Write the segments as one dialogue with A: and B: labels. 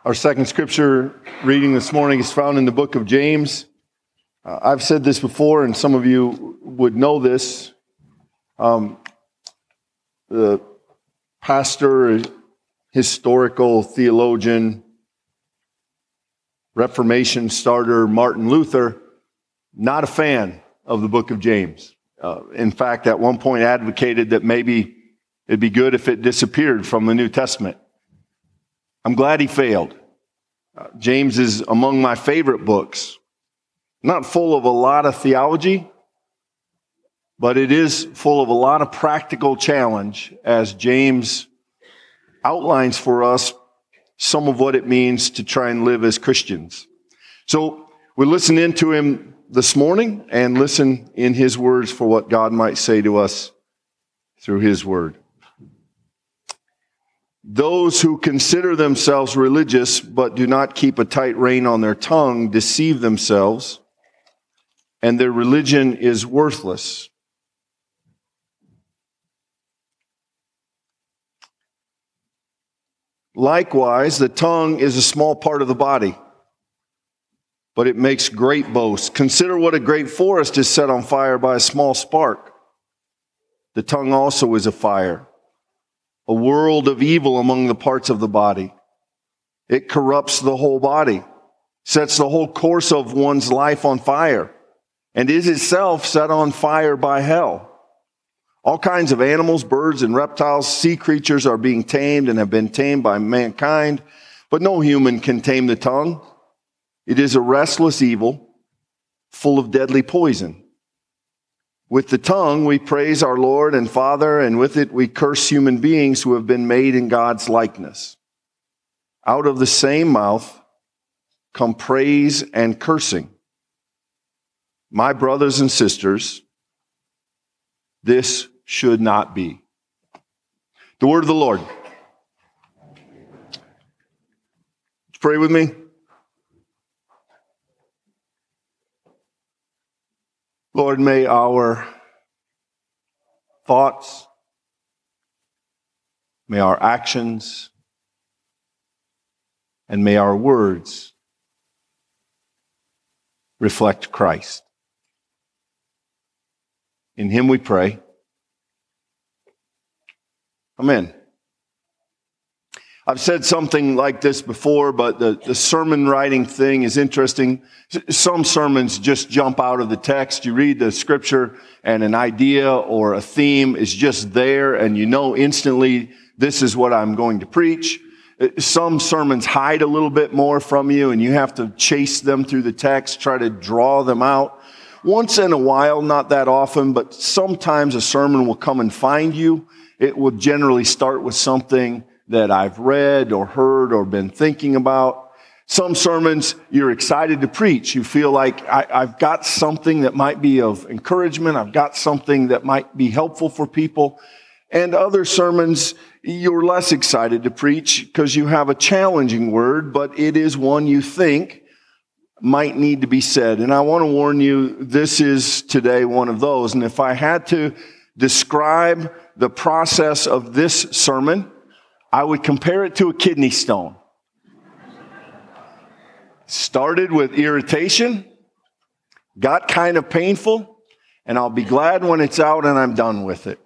A: Our second scripture reading this morning is found in the book of James. I've said this before, and some of you would know this. The pastor, historical theologian, Reformation starter Martin Luther, not a fan of the book of James. In fact, at one point advocated that maybe it'd be good if it disappeared from the New Testament. I'm glad he failed. James is among my favorite books. Not full of a lot of theology, but it is full of a lot of practical challenge as James outlines for us some of what it means to try and live as Christians. So we listen into him this morning and listen in his words for what God might say to us through his word. Those who consider themselves religious but do not keep a tight rein on their tongue deceive themselves, and their religion is worthless. Likewise, the tongue is a small part of the body, but it makes great boasts. Consider what a great forest is set on fire by a small spark. The tongue also is a fire, a world of evil among the parts of the body. It corrupts the whole body, sets the whole course of one's life on fire, and is itself set on fire by hell. All kinds of animals, birds, and reptiles, sea creatures are being tamed and have been tamed by mankind, but no human can tame the tongue. It is a restless evil, full of deadly poison. With the tongue, we praise our Lord and Father, and with it we curse human beings who have been made in God's likeness. Out of the same mouth come praise and cursing. My brothers and sisters, this should not be. The word of the Lord. Pray with me. Lord, may our thoughts, may our actions, and may our words reflect Christ. In him we pray. Amen. I've said something like this before, but the sermon writing thing is interesting. Some sermons just jump out of the text. You read the scripture and an idea or a theme is just there and you know instantly this is what I'm going to preach. Some sermons hide a little bit more from you and you have to chase them through the text, try to draw them out. Once in a while, not that often, but sometimes a sermon will come and find you. It will generally start with something that I've read or heard or been thinking about. Some sermons you're excited to preach. You feel like I've got something that might be of encouragement. I've got something that might be helpful for people. And other sermons you're less excited to preach because you have a challenging word, but it is one you think might need to be said. And I want to warn you, this is today one of those. And if I had to describe the process of this sermon, I would compare it to a kidney stone. Started with irritation, got kind of painful, and I'll be glad when it's out and I'm done with it.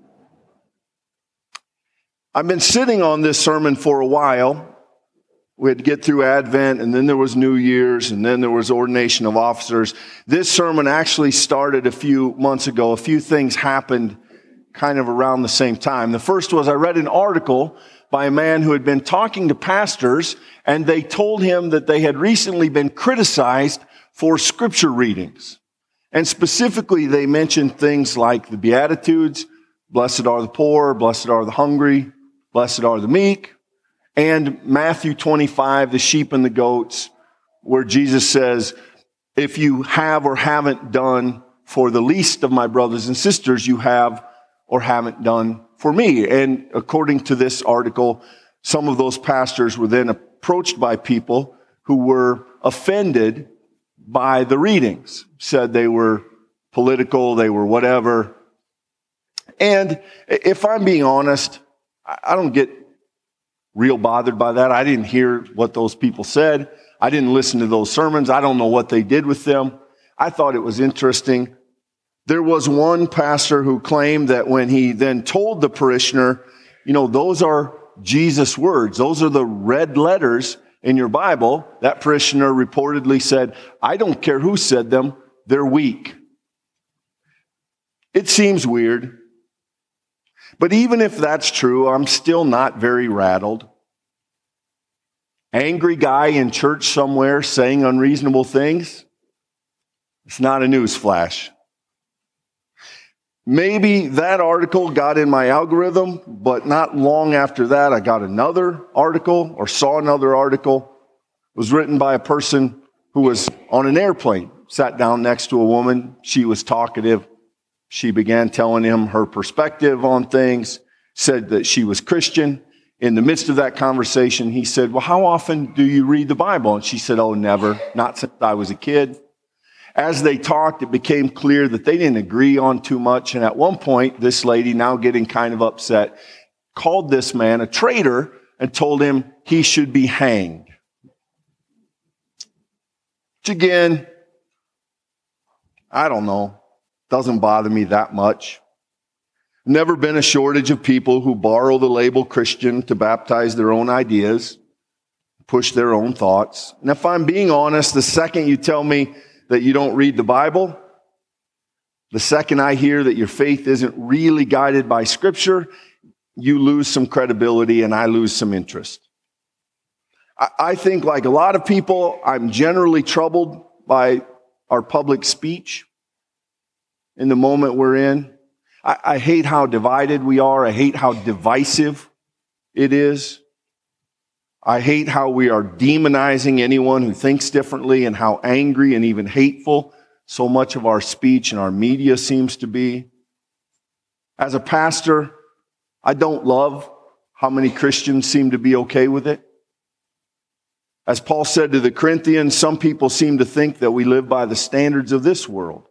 A: I've been sitting on this sermon for a while. We had to get through Advent, and then there was New Year's, and then there was ordination of officers. This sermon actually started a few months ago. A few things happened kind of around the same time. The first was I read an article by a man who had been talking to pastors, and they told him that they had recently been criticized for scripture readings. And specifically, they mentioned things like the Beatitudes, blessed are the poor, blessed are the hungry, blessed are the meek, and Matthew 25, the sheep and the goats, where Jesus says, if you have or haven't done for the least of my brothers and sisters, you have or haven't done for me. And according to this article, some of those pastors were then approached by people who were offended by the readings, said they were political, they were whatever. And if I'm being honest, I don't get real bothered by that. I didn't hear what those people said. I didn't listen to those sermons. I don't know what they did with them. I thought it was interesting. There was one pastor who claimed that when he then told the parishioner, those are Jesus' words. Those are the red letters in your Bible. That parishioner reportedly said, I don't care who said them. They're weak. It seems weird. But even if that's true, I'm still not very rattled. Angry guy in church somewhere saying unreasonable things? It's not a news flash. Maybe that article got in my algorithm, but not long after that, I got another article or saw another article. It was written by a person who was on an airplane, sat down next to a woman. She was talkative. She began telling him her perspective on things, said that she was Christian. In the midst of that conversation, he said, well, how often do you read the Bible? And she said, oh, never, not since I was a kid. As they talked, it became clear that they didn't agree on too much. And at one point, this lady, now getting kind of upset, called this man a traitor and told him he should be hanged. Which again, I don't know, doesn't bother me that much. Never been a shortage of people who borrow the label Christian to baptize their own ideas, push their own thoughts. And if I'm being honest, the second you tell me that you don't read the Bible, the second I hear that your faith isn't really guided by Scripture, you lose some credibility and I lose some interest. I think, like a lot of people, I'm generally troubled by our public speech in the moment we're in. I hate how divided we are. I hate how divisive it is. I hate how we are demonizing anyone who thinks differently and how angry and even hateful so much of our speech and our media seems to be. As a pastor, I don't love how many Christians seem to be okay with it. As Paul said to the Corinthians, some people seem to think that we live by the standards of this world.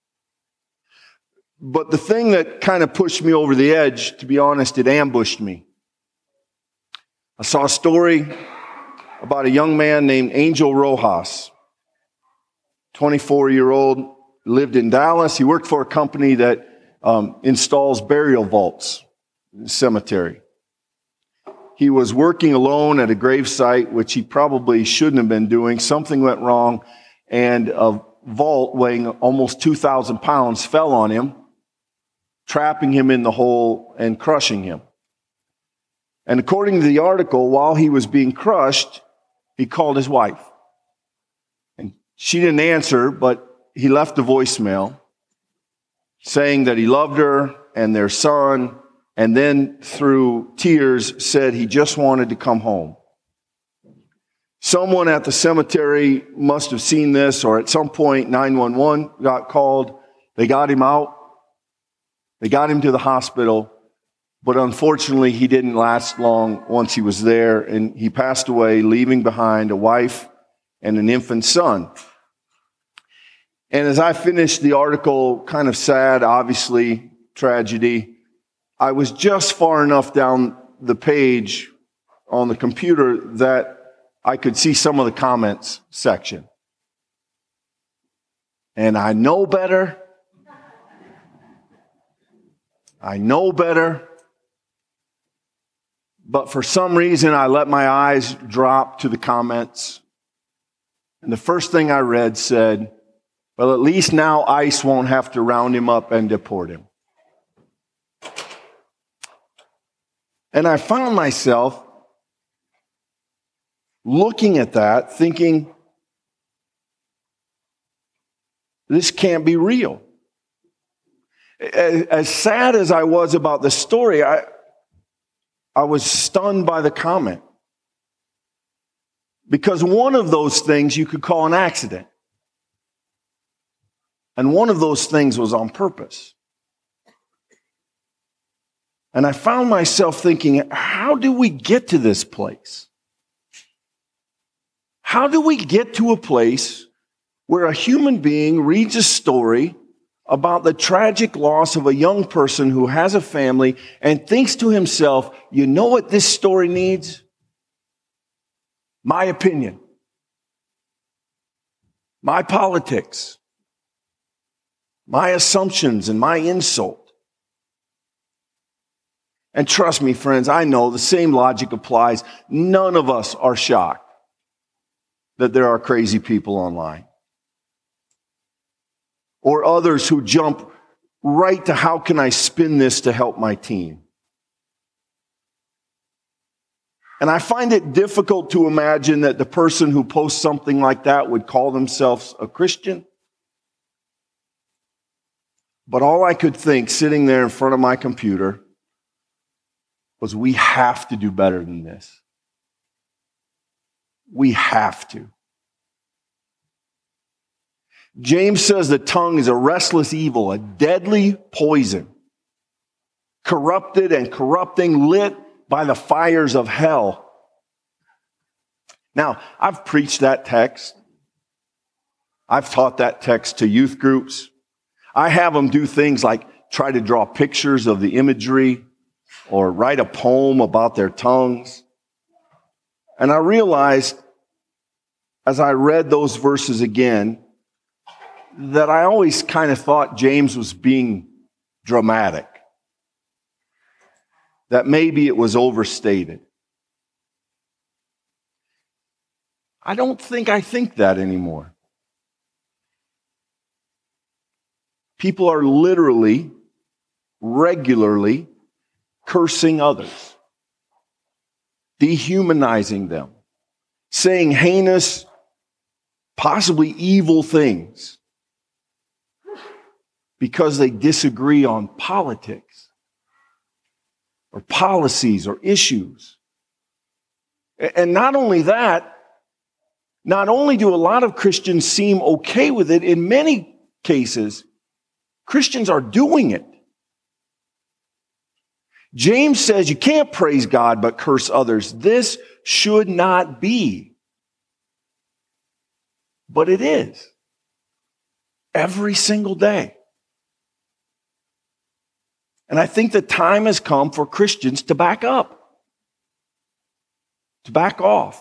A: But the thing that kind of pushed me over the edge, to be honest, it ambushed me. I saw a story about a young man named Angel Rojas, 24-year-old, lived in Dallas. He worked for a company that installs burial vaults in the cemetery. He was working alone at a gravesite, which he probably shouldn't have been doing. Something went wrong, and a vault weighing almost 2,000 pounds fell on him, trapping him in the hole and crushing him. And according to the article, while he was being crushed, he called his wife. And she didn't answer, but he left a voicemail saying that he loved her and their son, and then through tears said he just wanted to come home. Someone at the cemetery must have seen this, or at some point 911 got called. They got him out. They got him to the hospital. But unfortunately, he didn't last long once he was there, and he passed away, leaving behind a wife and an infant son. And as I finished the article, kind of sad, obviously, tragedy, I was just far enough down the page on the computer that I could see some of the comments section. And I know better. But for some reason, I let my eyes drop to the comments. And the first thing I read said, well, at least now ICE won't have to round him up and deport him. And I found myself looking at that, thinking, this can't be real. As sad as I was about the story, I was stunned by the comment. Because one of those things you could call an accident. And one of those things was on purpose. And I found myself thinking, how do we get to this place? How do we get to a place where a human being reads a story about the tragic loss of a young person who has a family and thinks to himself, you know what this story needs? my opinion, my politics, my assumptions, and my insult. And trust me, friends, I know the same logic applies. None of us are shocked that there are crazy people online. Or others who jump right to how can I spin this to help my team. And I find it difficult to imagine that the person who posts something like that would call themselves a Christian. But all I could think sitting there in front of my computer was we have to do better than this. We have to. James says the tongue is a restless evil, a deadly poison, corrupted and corrupting, lit by the fires of hell. Now, I've preached that text. I've taught that text to youth groups. I have them do things like try to draw pictures of the imagery or write a poem about their tongues. And I realized as I read those verses again that I always kind of thought James was being dramatic. That maybe it was overstated. I don't think I think that anymore. People are literally, regularly cursing others, dehumanizing them, saying heinous, possibly evil things because they disagree on politics or policies or issues. And not only that, not only do a lot of Christians seem okay with it, in many cases, Christians are doing it. James says you can't praise God but curse others. This should not be. But it is. Every single day. And I think the time has come for Christians to back up, to back off,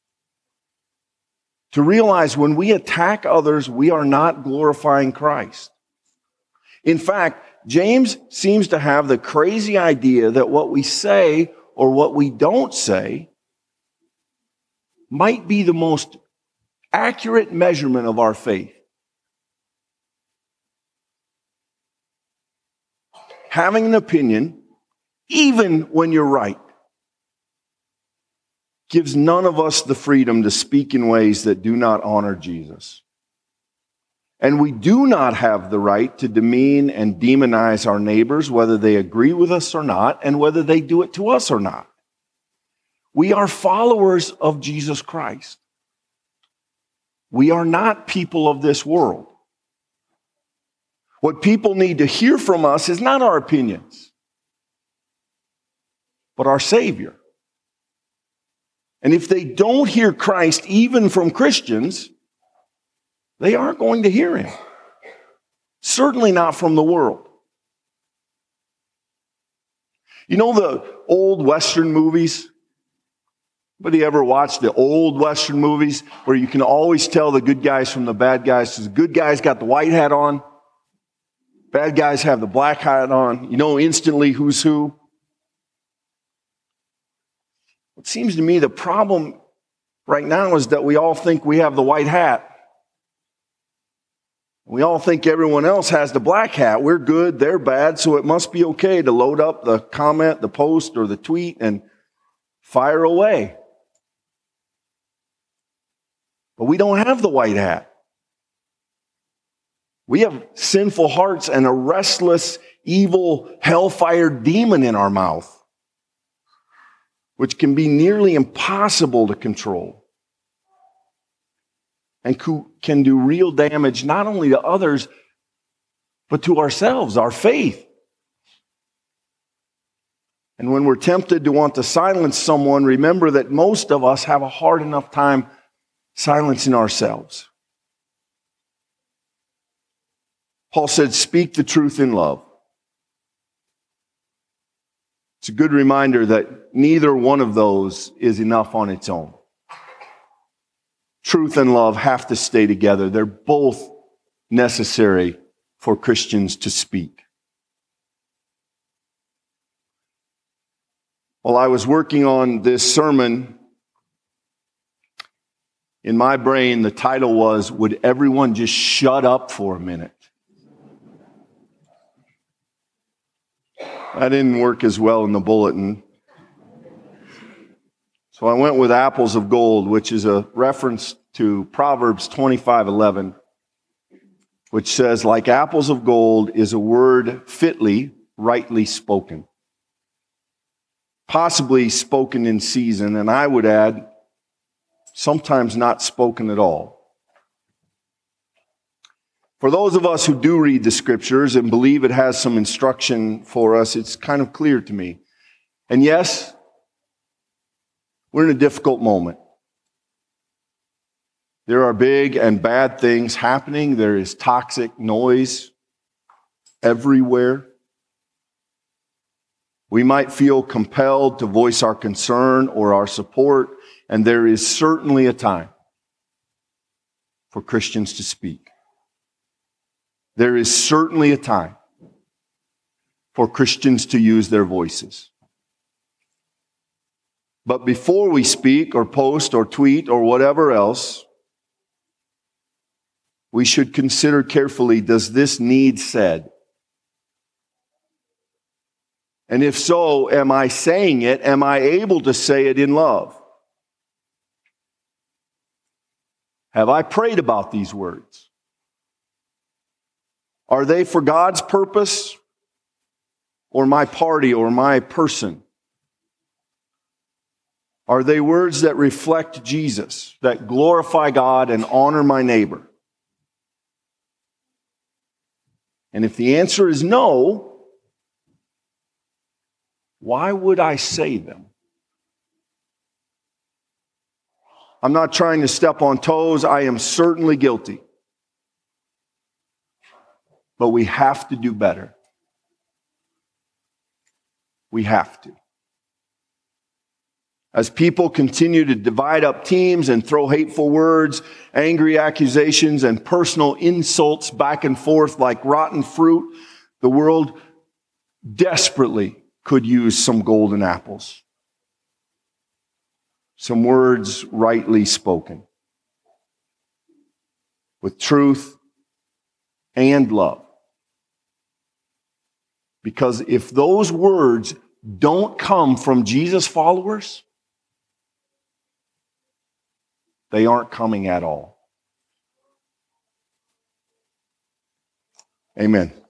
A: to realize when we attack others, we are not glorifying Christ. In fact, James seems to have the crazy idea that what we say or what we don't say might be the most accurate measurement of our faith. Having an opinion, even when you're right, gives none of us the freedom to speak in ways that do not honor Jesus. And we do not have the right to demean and demonize our neighbors, whether they agree with us or not, and whether they do it to us or not. We are followers of Jesus Christ. We are not people of this world. What people need to hear from us is not our opinions, but our Savior. And if they don't hear Christ, even from Christians, they aren't going to hear Him. Certainly not from the world. You know the old Western movies? Anybody ever watched the old Western movies where you can always tell the good guys from the bad guys? So the good guys got the white hat on. Bad guys have the black hat on. You know instantly who's who. It seems to me the problem right now is that we all think we have the white hat. We all think everyone else has the black hat. We're good, they're bad, so it must be okay to load up the comment, the post, or the tweet and fire away. But we don't have the white hat. We have sinful hearts and a restless, evil, hellfire demon in our mouth, which can be nearly impossible to control and can do real damage not only to others, but to ourselves, our faith. And when we're tempted to want to silence someone, remember that most of us have a hard enough time silencing ourselves. Paul said, speak the truth in love. It's a good reminder that neither one of those is enough on its own. truth and love have to stay together. They're both necessary for Christians to speak. While I was working on this sermon, in my brain, the title was, "Would everyone just shut up for a minute?" That didn't work as well in the bulletin. So I went with apples of gold, which is a reference to Proverbs 25:11, which says, "Like apples of gold is a word fitly, rightly spoken." Possibly spoken in season, and I would add, sometimes not spoken at all. For those of us who do read the scriptures and believe it has some instruction for us, it's kind of clear to me. And yes, we're in a difficult moment. There are big and bad things happening. There is toxic noise everywhere. We might feel compelled to voice our concern or our support, and there is certainly a time for Christians to speak. There is certainly a time for Christians to use their voices. But before we speak or post or tweet or whatever else, we should consider carefully, does this need said? And if so, am I saying it? Am I able to say it in love? Have I prayed about these words? Are they for God's purpose or my party or my person? Are they words that reflect Jesus, that glorify God and honor my neighbor? And if the answer is no, why would I say them? I'm not trying to step on toes. I am certainly guilty. But we have to do better. We have to. As people continue to divide up teams and throw hateful words, angry accusations, and personal insults back and forth like rotten fruit, the world desperately could use some golden apples. Some words rightly spoken. With truth and love. Because if those words don't come from Jesus' followers, they aren't coming at all. Amen.